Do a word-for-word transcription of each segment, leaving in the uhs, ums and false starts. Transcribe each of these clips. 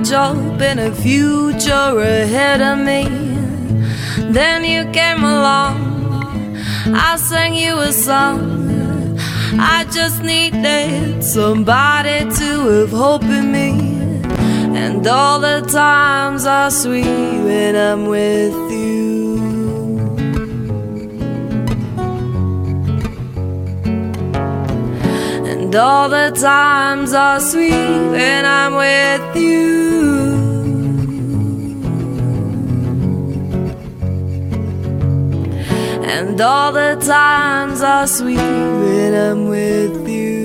job and a future ahead of me. Then you came along, I sang you a song. I just needed somebody to have hope in me. And all the times are sweet when I'm with you. And all the times are sweet when I'm with you. And all the times are sweet when I'm with you.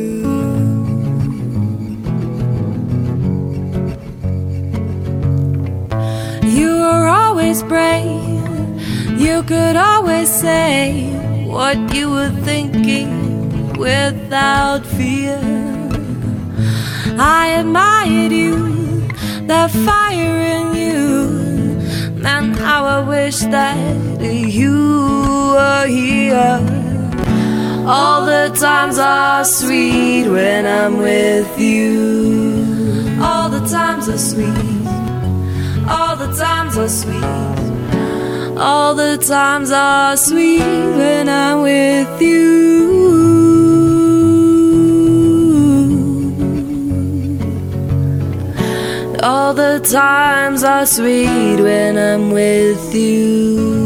You were always brave. You could always say what you were thinking without fear. I admired you, that fire in you, and how I wish that you were here. All the times are sweet when I'm with you. All the times are sweet. All the times are sweet. All the times are sweet when I'm with you. All the times are sweet when I'm with you.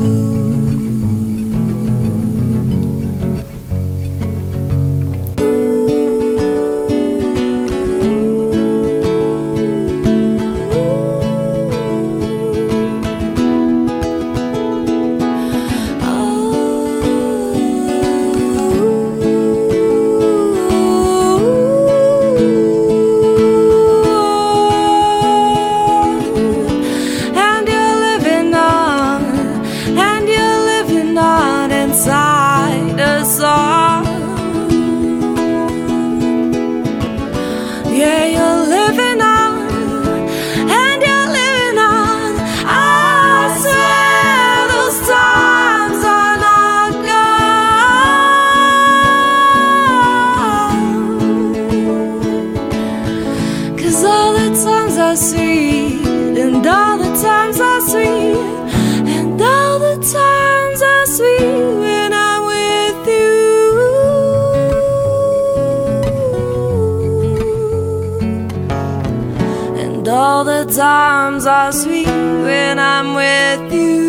Inside a song, yeah, you're living on, and you're living on. I swear those times are not gone. 'Cause all the times are sweet, and all the times are sweet, and all the times are sweet. All the times are sweet when I'm with you.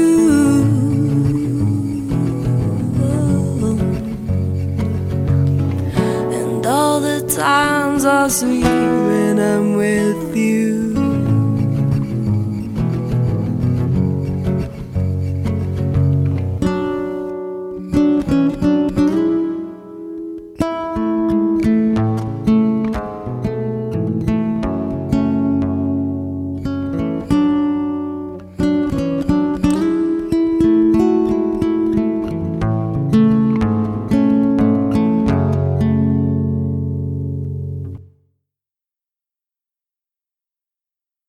And all the times are sweet when I'm with you.